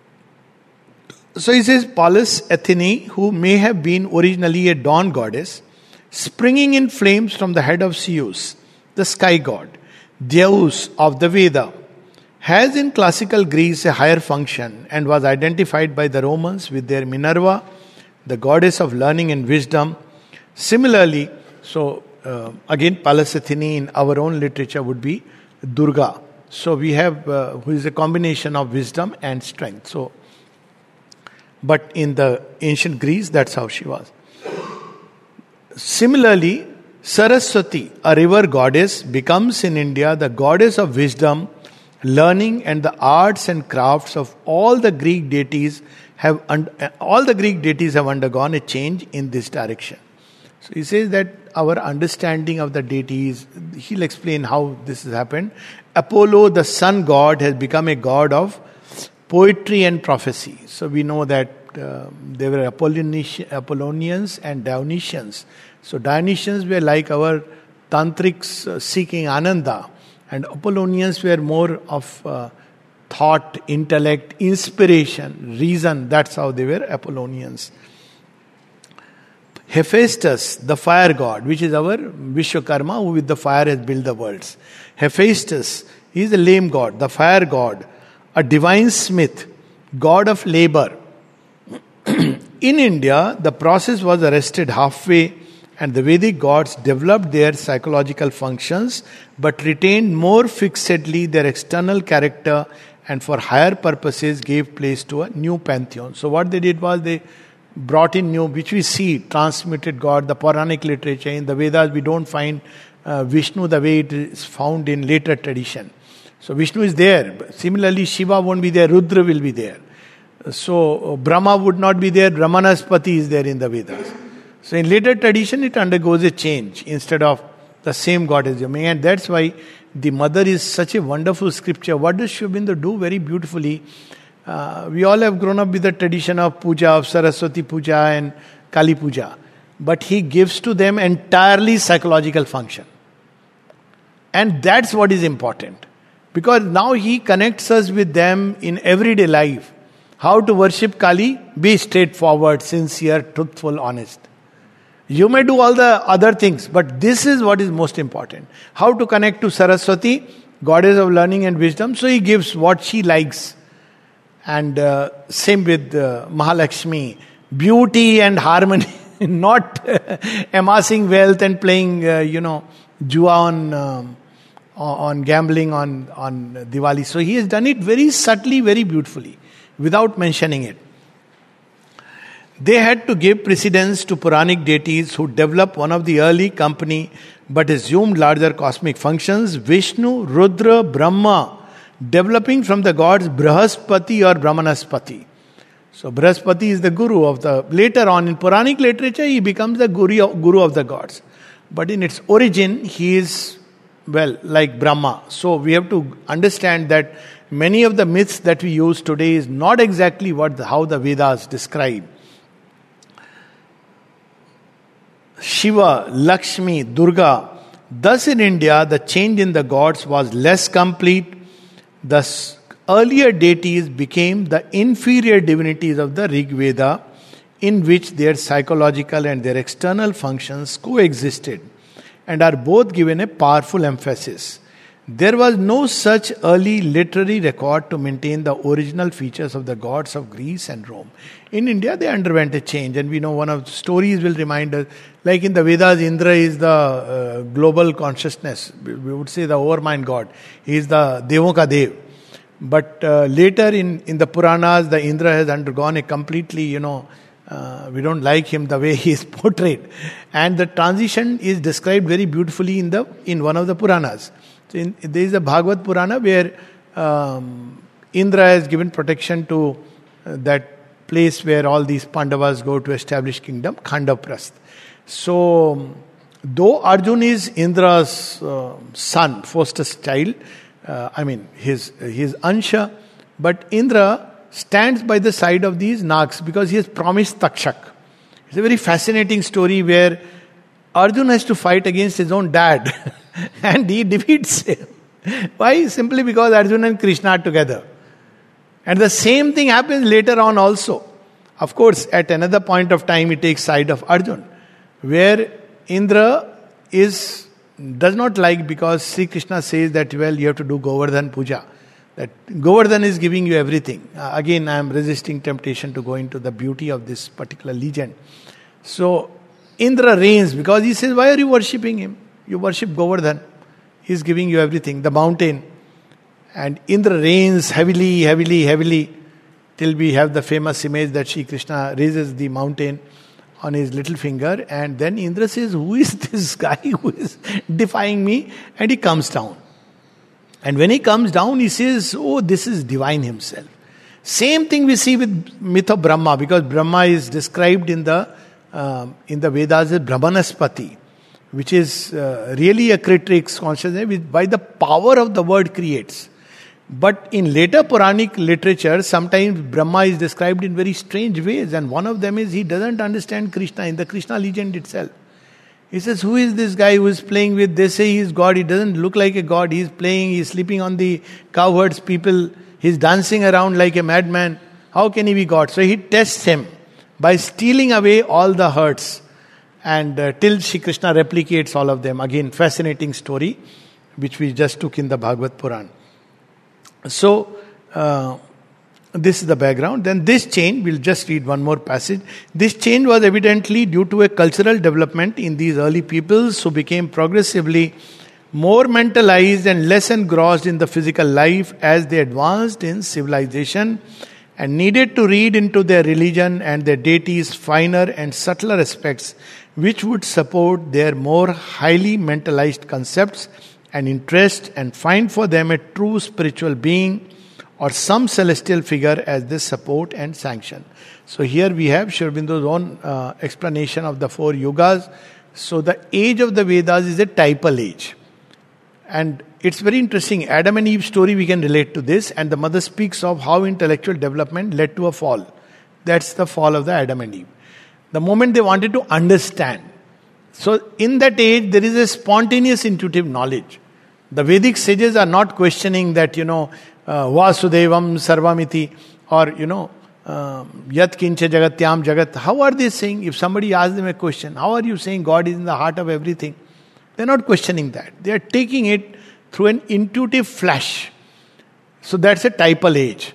So he says, Pallas Athene, who may have been originally a dawn goddess, springing in flames from the head of Zeus, the sky god, Zeus of the Veda, has in classical Greece a higher function and was identified by the Romans with their Minerva, the goddess of learning and wisdom. Similarly, again, Pallas Athene in our own literature would be Durga. So we have, who is a combination of wisdom and strength. But in the ancient Greece, that's how she was. Similarly, Saraswati, a river goddess, becomes in India the goddess of wisdom, learning, and the arts and crafts of all the Greek deities have undergone a change in this direction. So he says that our understanding of the deities, he'll explain how this has happened. Apollo, the sun god, has become a god of poetry and prophecy. So we know that there were Apollonians and Dionysians. So Dionysians were like our tantrics seeking Ananda, and Apollonians were more of thought, intellect, inspiration, reason. That's how they were Apollonians. Hephaestus, the fire god, which is our Vishwakarma, who with the fire has built the worlds. Hephaestus, he is a lame god, the fire god, a divine smith, god of labor. In India, the process was arrested halfway, and the Vedic gods developed their psychological functions but retained more fixedly their external character, and for higher purposes gave place to a new pantheon. So what they did was they brought in new, which we see, transmitted God, the Puranic literature. In the Vedas, we don't find Vishnu the way it is found in later tradition. So Vishnu is there. Similarly, Shiva won't be there, Rudra will be there. So Brahma would not be there, Brahmanaspati is there in the Vedas. So in later tradition, it undergoes a change instead of the same God as Yami. And that's why the mother is such a wonderful scripture. What does Sri Aurobindo do very beautifully? We all have grown up with the tradition of puja, of Saraswati puja and Kali puja. But he gives to them entirely psychological function. And that's what is important. Because now he connects us with them in everyday life. How to worship Kali? Be straightforward, sincere, truthful, honest. You may do all the other things, but this is what is most important. How to connect to Saraswati, goddess of learning and wisdom. So he gives what she likes. And same with Mahalakshmi. Beauty and harmony. Not amassing wealth and playing, jua on gambling on Diwali. So he has done it very subtly, very beautifully, without mentioning it. They had to give precedence to Puranic deities who developed one of the early company but assumed larger cosmic functions. Vishnu, Rudra, Brahma, developing from the gods Brahaspati or Brahmanaspati. So Brahaspati is the guru of the... Later on in Puranic literature, he becomes the guru of the gods. But in its origin, he is, like Brahma. So we have to understand that many of the myths that we use today is not exactly how the Vedas describe. Shiva, Lakshmi, Durga. Thus in India, the change in the gods was less complete. Thus, earlier deities became the inferior divinities of the Rig Veda, in which their psychological and their external functions coexisted and are both given a powerful emphasis. There was no such early literary record to maintain the original features of the gods of Greece and Rome. In India, they underwent a change, and we know one of the stories will remind us, like in the Vedas, Indra is the global consciousness. We would say the overmind god. He is the Devo ka Dev. But later in the Puranas, the Indra has undergone a completely, we don't like him the way he is portrayed. And the transition is described very beautifully in one of the Puranas. So there is a Bhagavad Purana where Indra has given protection to that place where all these Pandavas go to establish kingdom, Khandavprasth. So, though Arjun is Indra's son, foster child, his Ansha, but Indra stands by the side of these Nags because he has promised Takshak. It's a very fascinating story where Arjun has to fight against his own dad and he defeats him. Why? Simply because Arjun and Krishna are together. And the same thing happens later on also. Of course, at another point of time, he takes side of Arjun, where Indra does not like, because Sri Krishna says that, you have to do Govardhan Puja. That Govardhan is giving you everything. Again, I am resisting temptation to go into the beauty of this particular legend. So, Indra reigns because he says, why are you worshipping him? You worship Govardhan. He is giving you everything, the mountain. And Indra reigns heavily, till we have the famous image that Sri Krishna raises the mountain on his little finger, and then Indra says, who is this guy who is defying me? And he comes down. And when he comes down, he says, oh, this is divine himself. Same thing we see with myth of Brahma, because Brahma is described in the Vedas as Brahmanaspati, which is really a creatrix consciousness, which by the power of the word creates. But in later Puranic literature, sometimes Brahma is described in very strange ways, and one of them is he doesn't understand Krishna in the Krishna legend itself. He says, who is this guy who is playing with? They say he is God. He doesn't look like a God. He is playing, he is sleeping on the cowherds people. He is dancing around like a madman. How can he be God? So he tests him by stealing away all the herds. And till Shri Krishna replicates all of them. Again, fascinating story, which we just took in the Bhagavad Puran. So, this is the background. Then this change, we'll just read one more passage. This change was evidently due to a cultural development in these early peoples who became progressively more mentalized and less engrossed in the physical life as they advanced in civilization and needed to read into their religion and their deities finer and subtler aspects which would support their more highly mentalized concepts and interest and find for them a true spiritual being or some celestial figure as their support and sanction. So here we have Sri Aurobindo's own explanation of the 4 yugas. So the age of the Vedas is a typal age. And it's very interesting. Adam and Eve story, we can relate to this. And the mother speaks of how intellectual development led to a fall. That's the fall of the Adam and Eve. The moment they wanted to understand. So in that age, there is a spontaneous intuitive knowledge. The Vedic sages are not questioning that, Vasudevam Sarvamiti, or, Yat Kincha Jagatyam Jagat. How are they saying? If somebody asks them a question, how are you saying God is in the heart of everything? They're not questioning that. They are taking it through an intuitive flash. So that's a typal age.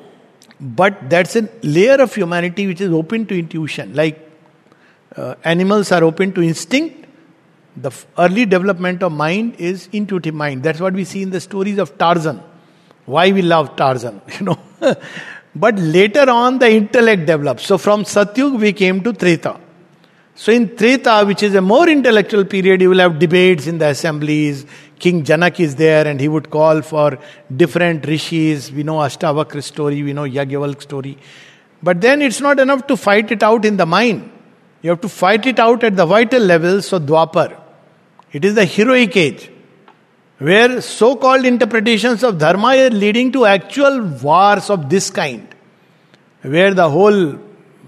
But that's a layer of humanity which is open to intuition. Like animals are open to instinct. The early development of mind is intuitive mind. That's what we see in the stories of Tarzan. Why we love Tarzan, But later on the intellect develops. So from Satyug we came to Treta. So in Treta, which is a more intellectual period, you will have debates in the assemblies. King Janak is there and he would call for different rishis. We know Ashtavakra story, we know Yagyavalk story. But then it's not enough to fight it out in the mind. You have to fight it out at the vital level. So Dwapar, it is the heroic age, where so-called interpretations of dharma are leading to actual wars of this kind, where the whole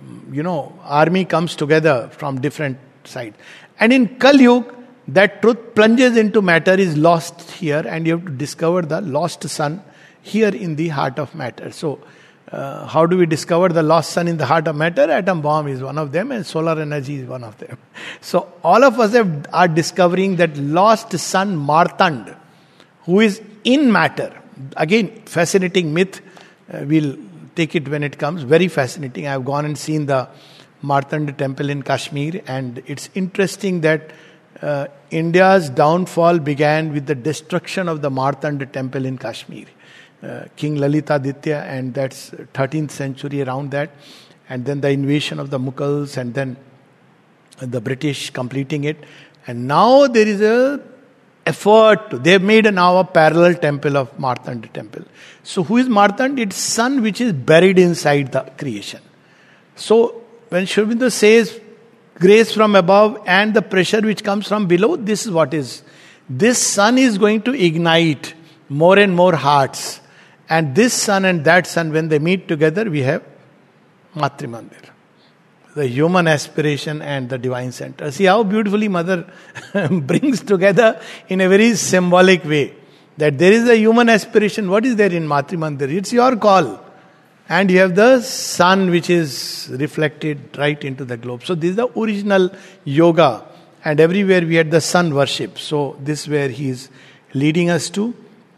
army comes together from different sides. And in Kali Yuga, that truth plunges into matter, is lost here, and you have to discover the lost sun here in the heart of matter. So, how do we discover the lost sun in the heart of matter? Atom bomb is one of them, and solar energy is one of them. So, all of us are discovering that lost sun Martand, who is in matter. Again, fascinating myth. We'll take it when it comes. Very fascinating. I've gone and seen the Martanda temple in Kashmir, and it's interesting that India's downfall began with the destruction of the Martanda temple in Kashmir. King Lalitaditya, and that's 13th century, around that. And then the invasion of the Mughals, and then the British completing it. And now there is a effort. They've made now a parallel temple of Martanda temple. So who is Martanda? It's sun which is buried inside the creation. So when Sri Aurobindo says grace from above and the pressure which comes from below, this is what is. This sun is going to ignite more and more hearts. And this sun and that sun, when they meet together, we have Matri Mandir. The human aspiration and the divine center. See how beautifully Mother brings together in a very symbolic way. That there is a human aspiration. What is there in Matri Mandir? It's your call. And you have the sun which is reflected right into the globe. So this is the original yoga. And everywhere we had the sun worship. So this is where he is leading us to.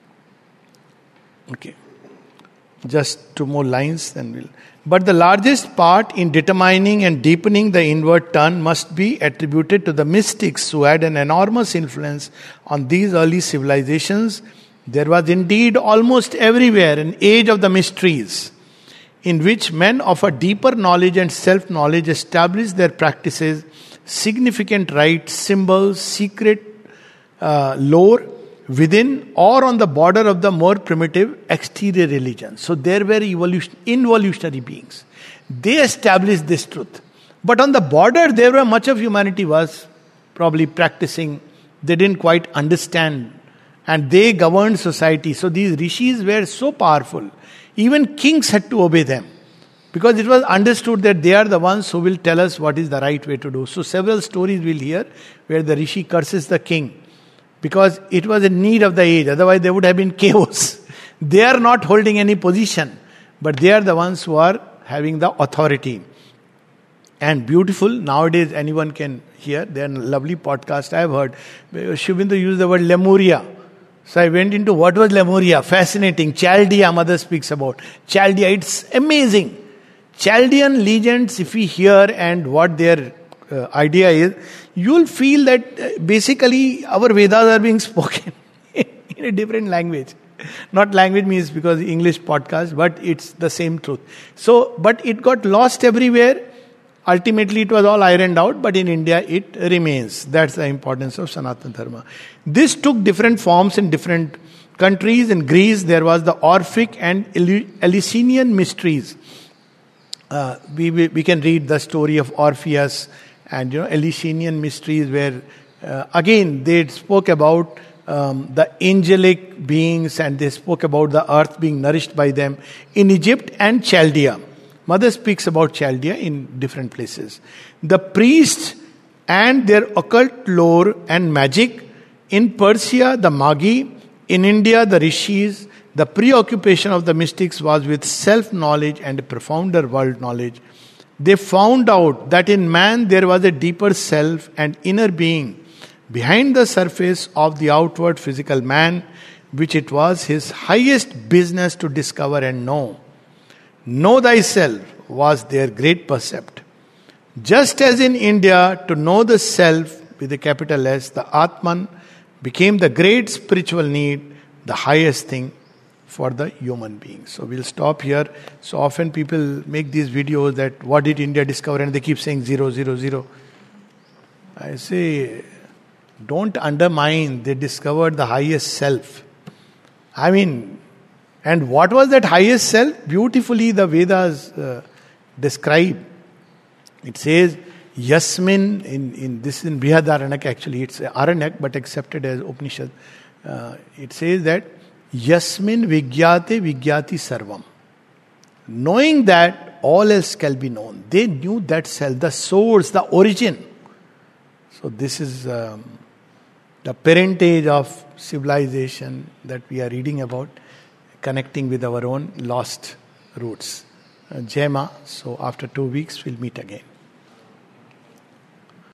Okay. Just two more lines, then we'll. But the largest part in determining and deepening the inward turn must be attributed to the mystics who had an enormous influence on these early civilizations. There was indeed almost everywhere an age of the mysteries, in which men of a deeper knowledge and self-knowledge established their practices, significant rites, symbols, secret lore, within or on the border of the more primitive exterior religion. So there were involutionary beings. They established this truth. But on the border, there were much of humanity was probably practicing. They didn't quite understand. And they governed society. So these rishis were so powerful. Even kings had to obey them. Because it was understood that they are the ones who will tell us what is the right way to do. So several stories we'll hear where the rishi curses the king. Because it was a need of the age. Otherwise there would have been chaos. They are not holding any position. But they are the ones who are having the authority. And beautiful, nowadays anyone can hear. There are lovely podcasts I have heard. Sri Aurobindo used the word Lemuria. So I went into what was Lemuria. Fascinating. Chaldea, Mother speaks about. Chaldea, it's amazing. Chaldean legends, if we hear and what their idea is, you'll feel that basically our Vedas are being spoken in a different language. Not language means because English podcast, but it's the same truth. So, but it got lost everywhere. Ultimately it was all ironed out, but in India it remains. That's the importance of Sanatana Dharma. This took different forms in different countries. In Greece there was the Orphic and Eleusinian mysteries. We can read the story of Orpheus and Eleusinian mysteries where again they spoke about the angelic beings and they spoke about the earth being nourished by them in Egypt and Chaldea. Mother speaks about Chaldea in different places. The priests and their occult lore and magic In Persia, the Magi. In India, the Rishis. The preoccupation of the mystics was with self-knowledge and a profounder world knowledge. They found out that in man there was a deeper self and inner being behind the surface of the outward physical man, which it was his highest business to discover and know. Know thyself was their great percept. Just as in India, to know the self with a capital S, the Atman, became the great spiritual need, the highest thing for the human being. So we'll stop here. So often people make these videos that what did India discover, and they keep saying 0, 0, 0. I say, don't undermine. They discovered the highest self. And what was that highest self? Beautifully the Vedas describe. It says, Yasmin, in Brihadaranak actually, it's Aranak but accepted as Upanishad. It says that Yasmin Vigyate Vigyati Sarvam. Knowing that, all else shall be known. They knew that self, the source, the origin. So this is the parentage of civilization that we are reading about, connecting with our own lost roots. Jai Ma. So after 2 weeks, we'll meet again.